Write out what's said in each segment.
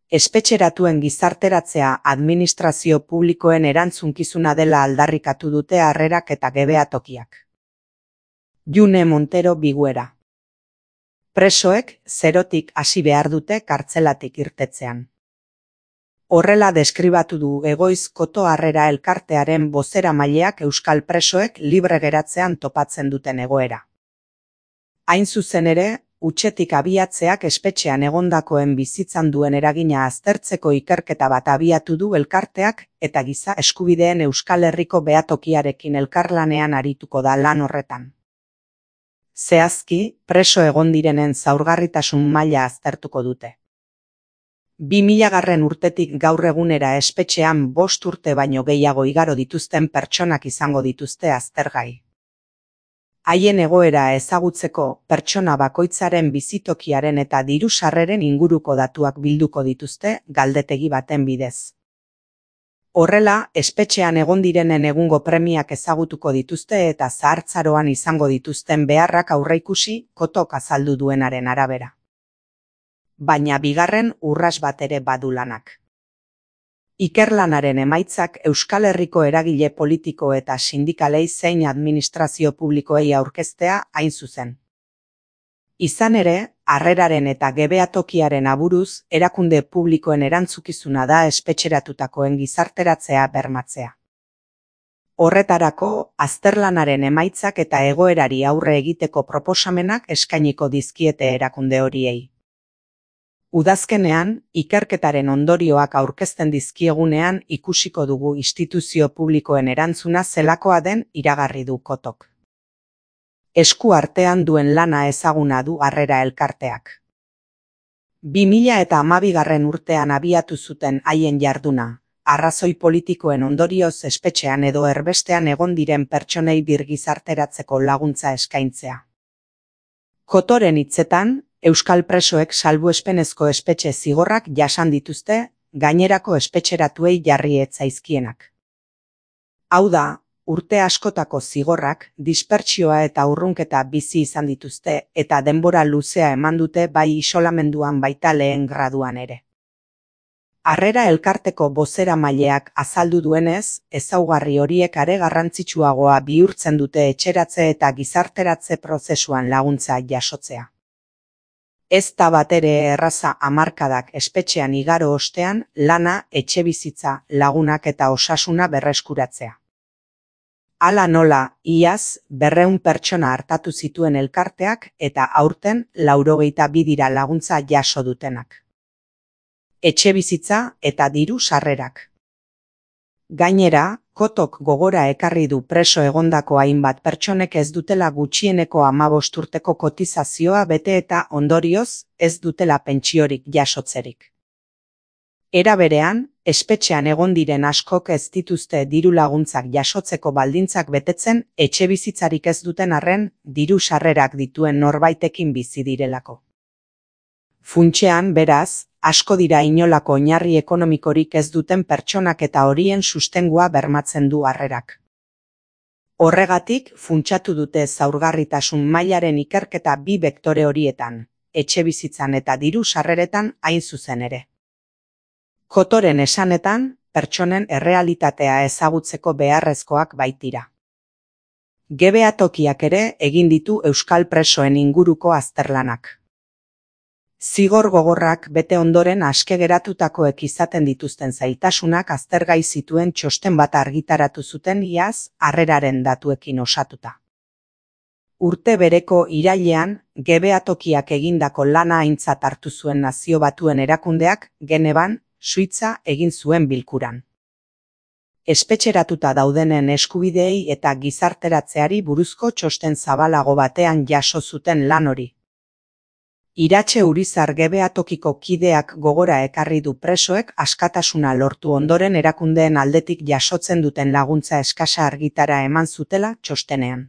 Espetxeratuen gizarteratzea administrazio publikoen erantzunkizuna dela aldarrikatu dute harrerak eta gebehatokiak. June Montero Biguera. Presoek zerotik hasi behar dute kartzelatik irtetzean. Horrela deskribatu du Egoiz Koto Harrera elkartearen bozeramaileak euskal presoek libre geratzean topatzen duten egoera. Hain zuzen ere, hutsetik abiatzeak espetxean egondakoen bizitzan duen eragina aztertzeko ikerketa bat abiatu du elkarteak eta giza eskubideen Euskal Herriko behatokiarekin elkarlanean arituko da lan horretan. Zehazki, preso egon direnen zaurgarritasun maila aztertuko dute. 2000 urtetik gaur egunera espetxean 5 urte baino gehiago igaro dituzten pertsonak izango dituzte aztergai. Haien egoera ezagutzeko pertsona bakoitzaren bizitokiaren eta diru-sarreren inguruko datuak bilduko dituzte galdetegi baten bidez. Horrela, espetxean egon direnen egungo premiak ezagutuko dituzte eta zahartzaroan izango dituzten beharrak aurreikusi Kotok azaldu duenaren arabera. Baina bigarren urras bat ere badu lanak. Ikerlanaren emaitzak Euskal Herriko eragile politiko eta sindikalei zein administrazio publikoei aurkeztea hain zuzen. Izan ere, harreraren eta gebehatokiaren aburuz, erakunde publikoen erantzukizuna da espetxeratutakoen gizarteratzea bermatzea. Horretarako, azterlanaren emaitzak eta egoerari aurre egiteko proposamenak eskainiko dizkiete erakunde horiei. Udazkenean, ikerketaren ondorioak aurkezten dizkiegunean ikusiko dugu instituzio publikoen erantzuna zelakoa den iragarri du Kotok. Esku artean duen lana ezaguna du Harrera elkarteak. 2012 urtean abiatu zuten haien jarduna, arrazoi politikoen ondorioz espetxean edo erbestean egon diren pertsonei birgizarteratzeko laguntza eskaintzea. Kotoren hitzetan, euskal presoek salbuespenezko espetxe zigorrak jasan dituzte, gainerako espetxeratuei jarri ez zaizkienak. Hau da, urte askotako zigorrak, dispertsioa eta urrunketa bizi izan dituzte eta denbora luzea eman dute bai isolamenduan baita lehen graduan ere. Harrera elkarteko bozeramaileak azaldu duenez, ezaugarri horiek are garrantzitsuagoa bihurtzen dute etxeratze eta gizarteratze prozesuan laguntza jasotzea. Ez da batere erraza hamarkadak espetxean igaro ostean lana, etxebizitza, lagunak eta osasuna berreskuratzea. Hala nola, iaz 200 pertsona hartatu zituen elkarteak eta aurten 92 dira laguntza jaso dutenak. Etxebizitza eta diru sarrerak. Gainera, Kotok gogora ekarri du preso egondako hainbat pertsonek ez dutela gutxieneko 15 urteko kotizazioa bete eta ondorioz ez dutela pentsiorik jasotzerik. Era berean, espetxean egon diren askok ez dituzte diru laguntzak jasotzeko baldintzak betetzen etxebizitzarik ez duten arren diru sarrerak dituen norbaitekin bizi direlako. Funtsean, beraz, asko dira inolako oinarri ekonomikorik ez duten pertsonak eta horien sustengua bermatzen du Harrerak. Horregatik, funtsatu dute zaurgarritasun mailaren ikerketa bi bektore horietan, etxebizitzan eta diru sarreretan hain zuzen ere. Kotoren esanetan, pertsonen errealitatea ezagutzeko beharrezkoak baitira. Gebehatokiak ere egin ditu euskal presoen inguruko azterlanak. Zigor gogorrak bete ondoren aske geratutakoek izaten dituzten zailtasunak aztergai zituen txosten bat argitaratu zuten iaz Harreraren datuekin osatuta. Urte bereko irailean, gebehatokiak egindako lana aintzat hartu zuen Nazio Batuen erakundeak Genevan, Suitza egin zuen bilkuran. Espetxeratuta daudenen eskubideei eta gizarteratzeari buruzko txosten zabalago batean jaso zuten lan hori. Iratxe Urizar gebeatokiko kideak gogora ekarri du presoek askatasuna lortu ondoren erakundeen aldetik jasotzen duten laguntza eskasa argitara eman zutela txostenean.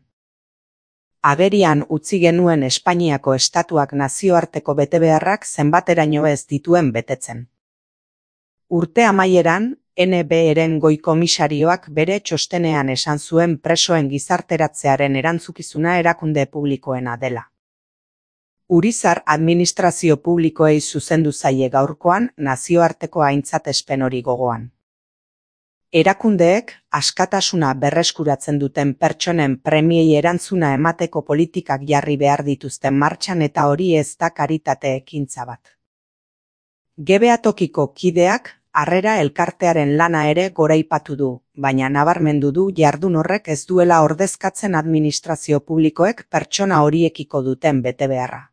Agerian utzi genuen Espainiako estatuak nazioarteko betebeharrak zenbateraino ez dituen betetzen. Urte amaieran, NBR-en goi komisarioak bere txostenean esan zuen presoen gizarteratzearen erantzukizuna erakunde publikoena dela. Urizar administrazio publikoei zuzendu zaie gaurkoan nazioarteko aintzatespen hori gogoan. Erakundeek askatasuna berreskuratzen duten pertsonen premiei erantzuna emateko politikak jarri behar dituzten martxan eta hori ez da karitate ekintza bat. GBA tokiko kideak Harrera elkartearen lana ere goraipatu du, baina nabarmendu du jardun horrek ez duela ordezkatzen administrazio publikoek pertsona horiekiko duten betebeharra.